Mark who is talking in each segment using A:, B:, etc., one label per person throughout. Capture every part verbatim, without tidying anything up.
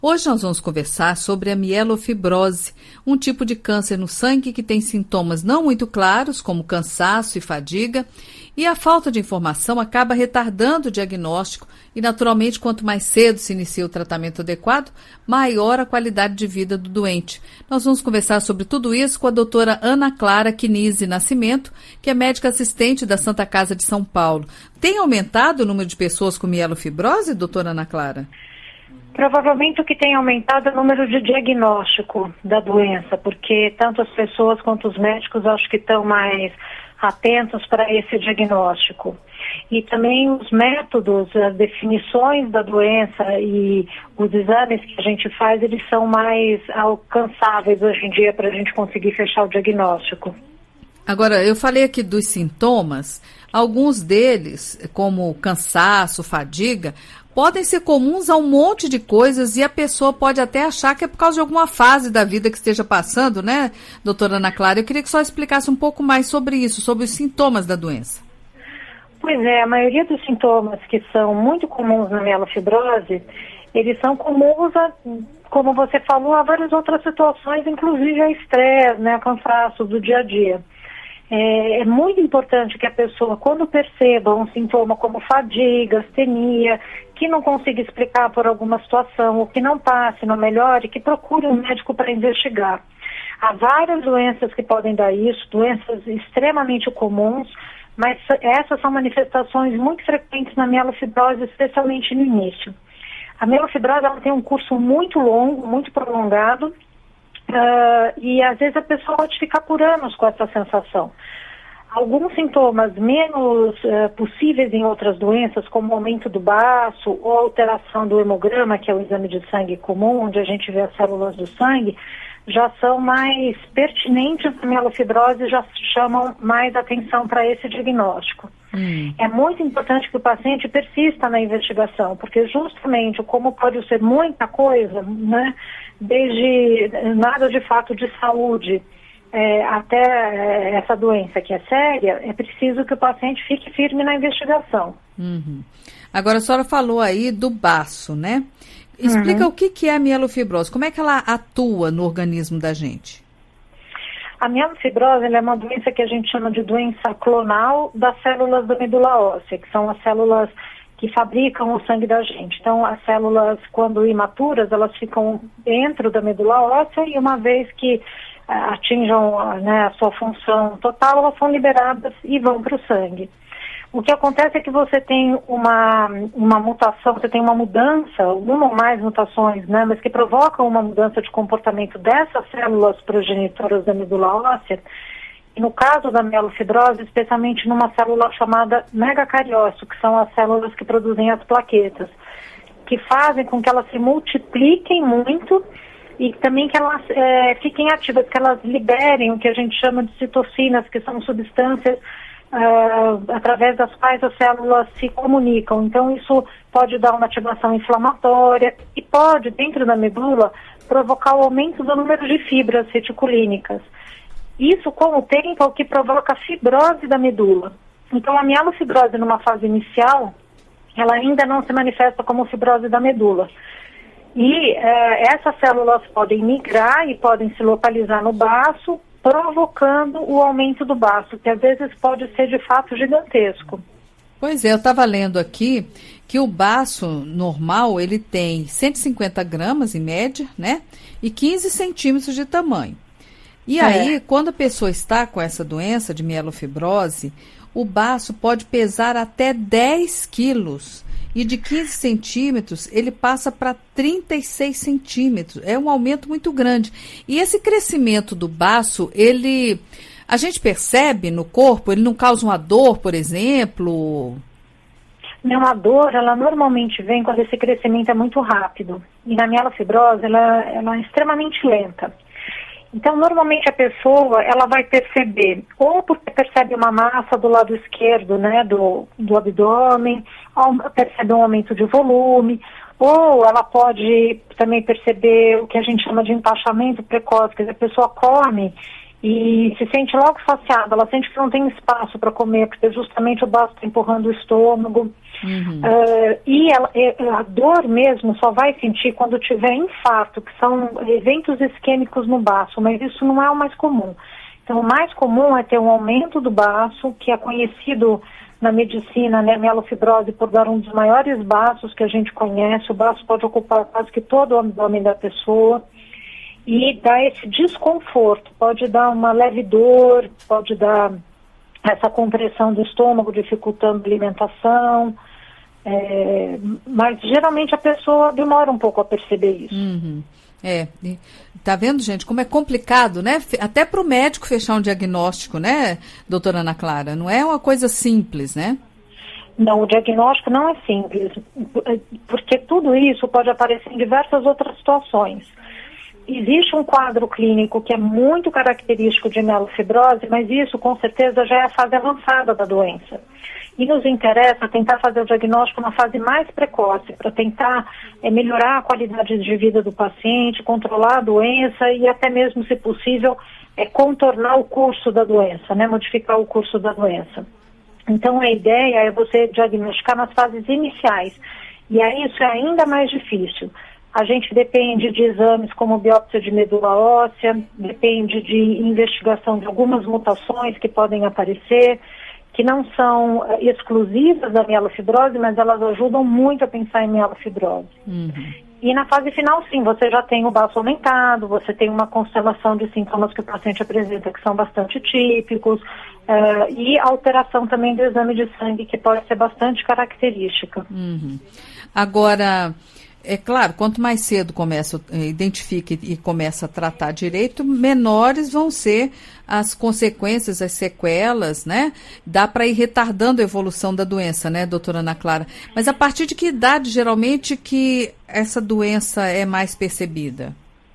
A: Hoje nós vamos conversar sobre a mielofibrose, um tipo de câncer no sangue que tem sintomas não muito claros, como cansaço e fadiga, e a falta de informação acaba retardando o diagnóstico e, naturalmente, quanto mais cedo se inicia o tratamento adequado, maior a qualidade de vida do doente. Nós vamos conversar sobre tudo isso com a doutora Ana Clara Quinise Nascimento, que é médica assistente da Santa Casa de São Paulo. Tem aumentado o número de pessoas com mielofibrose, doutora Ana Clara?
B: Provavelmente o que tem aumentado é o número de diagnóstico da doença, porque tanto as pessoas quanto os médicos acho que estão mais atentos para esse diagnóstico. E também os métodos, as definições da doença e os exames que a gente faz, eles são mais alcançáveis hoje em dia para a gente conseguir fechar o diagnóstico.
A: Agora, eu falei aqui dos sintomas, alguns deles, como cansaço, fadiga, podem ser comuns a um monte de coisas e a pessoa pode até achar que é por causa de alguma fase da vida que esteja passando, né, doutora Ana Clara? Eu queria que só explicasse um pouco mais sobre isso, sobre os sintomas da doença.
B: Pois é, a maioria dos sintomas que são muito comuns na mielofibrose, eles são comuns, a, como você falou, a várias outras situações, inclusive a estresse, né, a cansaço do dia a dia. É, é muito importante que a pessoa, quando perceba um sintoma como fadiga, astenia, que não consiga explicar por alguma situação, ou que não passe, não melhore, que procure um médico para investigar. Há várias doenças que podem dar isso, doenças extremamente comuns, mas essas são manifestações muito frequentes na mielofibrose, especialmente no início. A mielofibrose ela tem um curso muito longo, muito prolongado, Uh, e às vezes a pessoa pode ficar por anos com essa sensação. Alguns sintomas menos uh, possíveis em outras doenças, como aumento do baço ou alteração do hemograma, que é o exame de sangue comum, onde a gente vê as células do sangue, já são mais pertinentes à mielofibrose e já chamam mais atenção para esse diagnóstico. Hum. É muito importante que o paciente persista na investigação, porque justamente como pode ser muita coisa, né, desde nada de fato de saúde é, até é, essa doença que é séria, é preciso que o paciente fique firme na investigação.
A: Uhum. Agora a senhora falou aí do baço, né? Explica uhum. o que, que é a mielofibrose, como é que ela atua no organismo da gente?
B: A mielofibrose ela é uma doença que a gente chama de doença clonal das células da medula óssea, que são as células que fabricam o sangue da gente. Então, as células, quando imaturas, elas ficam dentro da medula óssea e uma vez que uh, atinjam uh, né, a sua função total, elas são liberadas e vão para o sangue. O que acontece é que você tem uma, uma mutação, você tem uma mudança, uma ou mais mutações, né, mas que provocam uma mudança de comportamento dessas células progenitoras da medula óssea. E no caso da mielofibrose, especialmente numa célula chamada megacariócito, que são as células que produzem as plaquetas, que fazem com que elas se multipliquem muito e também que elas é, fiquem ativas, que elas liberem o que a gente chama de citocinas, que são substâncias Uh, através das quais as células se comunicam. Então isso pode dar uma ativação inflamatória e pode, dentro da medula, provocar o aumento do número de fibras reticulínicas. Isso, com o tempo, é o que provoca a fibrose da medula. Então a mielofibrose, numa fase inicial, ela ainda não se manifesta como fibrose da medula. E uh, essas células podem migrar e podem se localizar no baço, provocando o aumento do baço, que às vezes pode ser de fato gigantesco.
A: Pois é, eu estava lendo aqui que o baço normal, ele tem cento e cinquenta gramas em média, né? E quinze centímetros de tamanho. E é. aí, quando a pessoa está com essa doença de mielofibrose, o baço pode pesar até dez quilos. E de quinze centímetros, ele passa para trinta e seis centímetros. É um aumento muito grande. E esse crescimento do baço, ele, a gente percebe no corpo, ele não causa uma dor, por exemplo?
B: Não, a dor, ela normalmente vem quando esse crescimento é muito rápido. E na mielofibrose, ela, ela é extremamente lenta. Então, normalmente a pessoa, ela vai perceber, ou porque percebe uma massa do lado esquerdo, né, do, do abdômen, ou percebe um aumento de volume, ou ela pode também perceber o que a gente chama de empachamento precoce, quer dizer, a pessoa come e se sente logo saciada, ela sente que não tem espaço para comer, porque justamente o baço está empurrando o estômago. Uhum. Uh, e ela, a dor mesmo só vai sentir quando tiver infarto, que são eventos isquêmicos no baço, mas isso não é o mais comum. Então, o mais comum é ter um aumento do baço, que é conhecido na medicina, né, mielofibrose, por dar um dos maiores baços que a gente conhece. O baço pode ocupar quase que todo o abdômen da pessoa e dá esse desconforto, pode dar uma leve dor, pode dar essa compressão do estômago, dificultando a alimentação, é, mas geralmente a pessoa demora um pouco a perceber isso.
A: Uhum. É, tá vendo, gente, como é complicado, né? Até para o médico fechar um diagnóstico, né, doutora Ana Clara? Não é uma coisa simples, né?
B: Não, o diagnóstico não é simples, porque tudo isso pode aparecer em diversas outras situações. Existe um quadro clínico que é muito característico de mielofibrose, mas isso com certeza já é a fase avançada da doença. E nos interessa tentar fazer o diagnóstico na fase mais precoce, para tentar é, melhorar a qualidade de vida do paciente, controlar a doença e até mesmo, se possível, é, contornar o curso da doença, né, modificar o curso da doença. Então a ideia é você diagnosticar nas fases iniciais, e aí isso é ainda mais difícil. A gente depende de exames como biópsia de medula óssea, depende de investigação de algumas mutações que podem aparecer, que não são exclusivas da mielofibrose, mas elas ajudam muito a pensar em mielofibrose. Uhum. E na fase final, sim, você já tem o baço aumentado, você tem uma constelação de sintomas que o paciente apresenta que são bastante típicos, uh, e alteração também do exame de sangue, que pode ser bastante característica.
A: Uhum. Agora, é claro, quanto mais cedo começa, identifica e começa a tratar direito, menores vão ser as consequências, as sequelas, né? Dá para ir retardando a evolução da doença, né, doutora Ana Clara? Mas a partir de que idade, geralmente, que essa doença é mais percebida?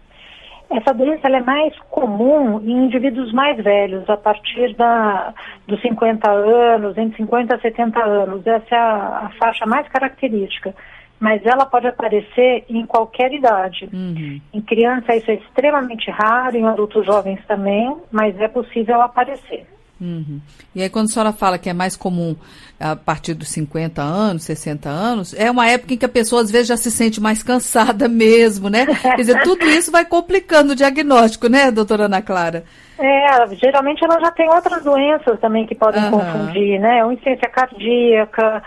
B: Essa doença ela é mais comum em indivíduos mais velhos, a partir da, dos cinquenta anos, entre cinquenta a setenta anos. Essa é a, a faixa mais característica. Mas ela pode aparecer em qualquer idade. Uhum. Em criança isso é extremamente raro, em adultos jovens também, mas é possível aparecer.
A: Uhum. E aí quando a senhora fala que é mais comum a partir dos cinquenta anos, sessenta anos, é uma época em que a pessoa às vezes já se sente mais cansada mesmo, né? Quer dizer, tudo isso vai complicando o diagnóstico, né, doutora Ana Clara?
B: É, geralmente ela já tem outras doenças também que podem uhum. confundir, né? Uma insuficiência cardíaca,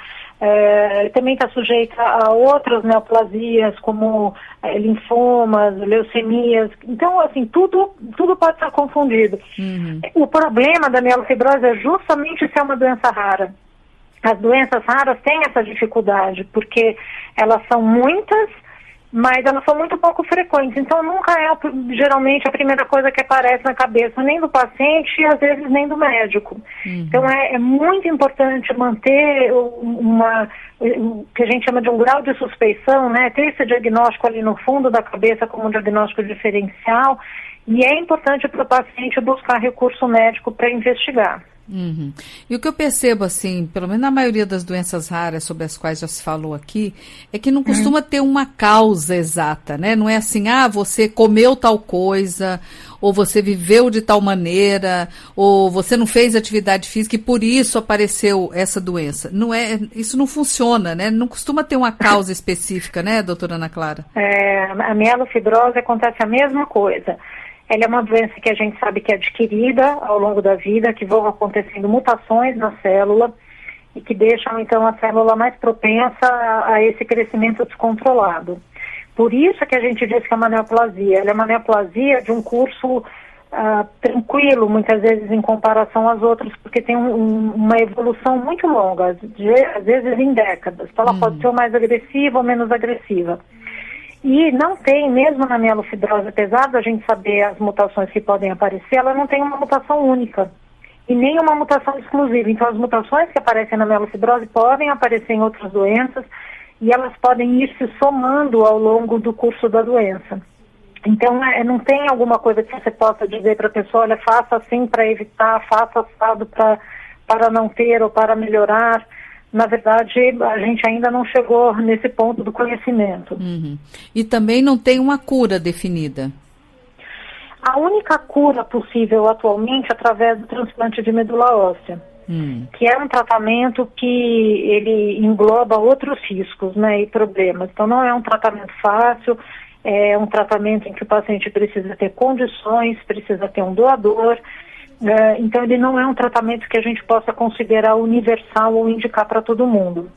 B: É, também está sujeita a outras neoplasias, como é, linfomas, leucemias. Então, assim, tudo, tudo pode ser confundido. Uhum. O problema da mielofibrose é justamente ser uma doença rara. As doenças raras têm essa dificuldade, porque elas são muitas, mas elas são muito pouco frequentes. Então, nunca é geralmente a primeira coisa que aparece na cabeça, nem do paciente e às vezes nem do médico. Uhum. Então, é, é muito importante manter uma, o que a gente chama de um grau de suspeição, né? Ter esse diagnóstico ali no fundo da cabeça como um diagnóstico diferencial, e é importante para o paciente buscar recurso médico para investigar.
A: Uhum. E o que eu percebo, assim, pelo menos na maioria das doenças raras sobre as quais já se falou aqui, é que não costuma uhum. ter uma causa exata, né? Não é assim, ah, você comeu tal coisa, ou você viveu de tal maneira, ou você não fez atividade física e por isso apareceu essa doença. Não é, isso não funciona, né? Não costuma ter uma causa específica, né, doutora Ana Clara?
B: É, a mielofibrose acontece a mesma coisa. Ela é uma doença que a gente sabe que é adquirida ao longo da vida, que vão acontecendo mutações na célula e que deixam, então, a célula mais propensa a, a esse crescimento descontrolado. Por isso que a gente diz que é uma neoplasia. Ela é uma neoplasia de um curso uh, tranquilo, muitas vezes, em comparação às outras, porque tem um, um, uma evolução muito longa, de, às vezes em décadas. Então, ela hum. pode ser mais agressiva ou menos agressiva. E não tem, mesmo na mielofibrose, apesar da gente saber as mutações que podem aparecer, ela não tem uma mutação única e nem uma mutação exclusiva. Então, as mutações que aparecem na mielofibrose podem aparecer em outras doenças e elas podem ir se somando ao longo do curso da doença. Então, é, não tem alguma coisa que você possa dizer para a pessoa, olha, faça assim para evitar, faça assado pra, para não ter ou para melhorar. Na verdade, a gente ainda não chegou nesse ponto do conhecimento.
A: Uhum. E também não tem uma cura definida?
B: A única cura possível atualmente é através do transplante de medula óssea, hum. que é um tratamento que ele engloba outros riscos, né, e problemas. Então não é um tratamento fácil, é um tratamento em que o paciente precisa ter condições, precisa ter um doador. É, então ele não é um tratamento que a gente possa considerar universal ou indicar para todo mundo.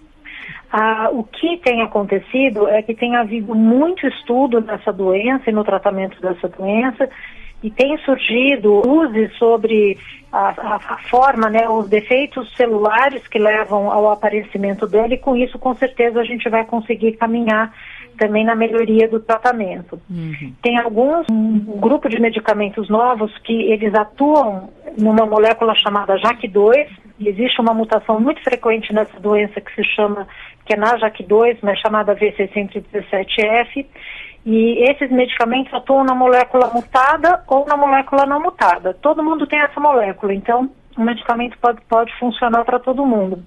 B: Ah, o que tem acontecido é que tem havido muito estudo nessa doença e no tratamento dessa doença, e tem surgido luzes sobre a, a, a forma, né, os defeitos celulares que levam ao aparecimento dele, e com isso, com certeza, a gente vai conseguir caminhar também na melhoria do tratamento. Uhum. Tem alguns, um grupo de medicamentos novos que eles atuam numa molécula chamada J A K dois. Existe uma mutação muito frequente nessa doença que se chama, que é na J A K dois, mas chamada V C cento e dezessete F, e esses medicamentos atuam na molécula mutada ou na molécula não mutada. Todo mundo tem essa molécula, então o medicamento pode, pode funcionar para todo mundo.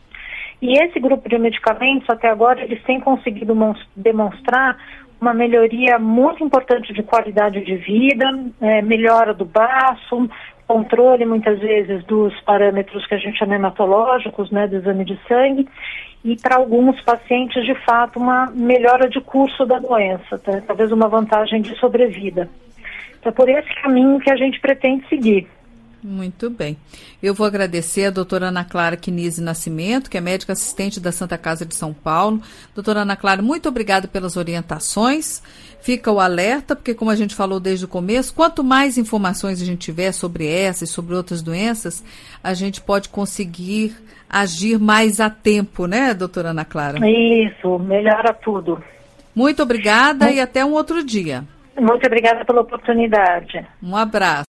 B: E esse grupo de medicamentos, até agora, eles têm conseguido demonstrar uma melhoria muito importante de qualidade de vida, é, melhora do baço, controle, muitas vezes, dos parâmetros que a gente chama hematológicos, né, do exame de sangue, e para alguns pacientes, de fato, uma melhora de curso da doença, tá? Talvez uma vantagem de sobrevida. Então, é por esse caminho que a gente pretende seguir.
A: Muito bem. Eu vou agradecer a doutora Ana Clara Quinise Nascimento, que é médica assistente da Santa Casa de São Paulo. Doutora Ana Clara, muito obrigada pelas orientações. Fica o alerta, porque como a gente falou desde o começo, quanto mais informações a gente tiver sobre essa e sobre outras doenças, a gente pode conseguir agir mais a tempo, né, doutora Ana Clara?
B: Isso, melhora tudo.
A: Muito obrigada muito... e até um outro dia.
B: Muito obrigada pela oportunidade.
A: Um abraço.